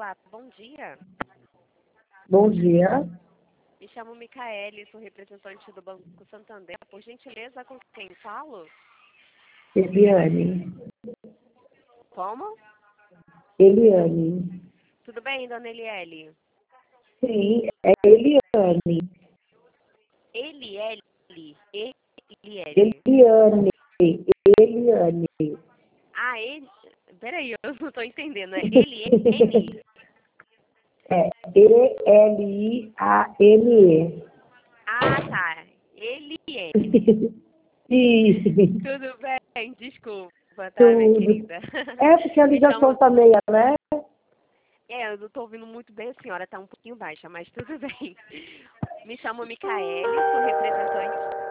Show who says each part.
Speaker 1: Olá, bom dia.
Speaker 2: Bom dia.
Speaker 1: Me chamo Micaele, sou representante do Banco Santander. Por gentileza, com quem falo?
Speaker 2: Eliane.
Speaker 1: Como?
Speaker 2: Eliane.
Speaker 1: Tudo bem, dona Eliele?
Speaker 2: Sim, é Eliane.
Speaker 1: Eliele. Eliele.
Speaker 2: Eliane. Eliane.
Speaker 1: Ah, ele... Peraí, eu não estou entendendo. É Eliane?
Speaker 2: É Eliane.
Speaker 1: Ah, tá. Eliane.
Speaker 2: Sim,
Speaker 1: Tudo bem, desculpa, tá, minha
Speaker 2: tudo.
Speaker 1: querida?
Speaker 2: É porque a
Speaker 1: Me
Speaker 2: ligação
Speaker 1: chamo...
Speaker 2: está meia, né?
Speaker 1: eu não estou ouvindo muito bem a senhora, está um pouquinho baixa, mas tudo bem. Me chamo Micaele, sou representante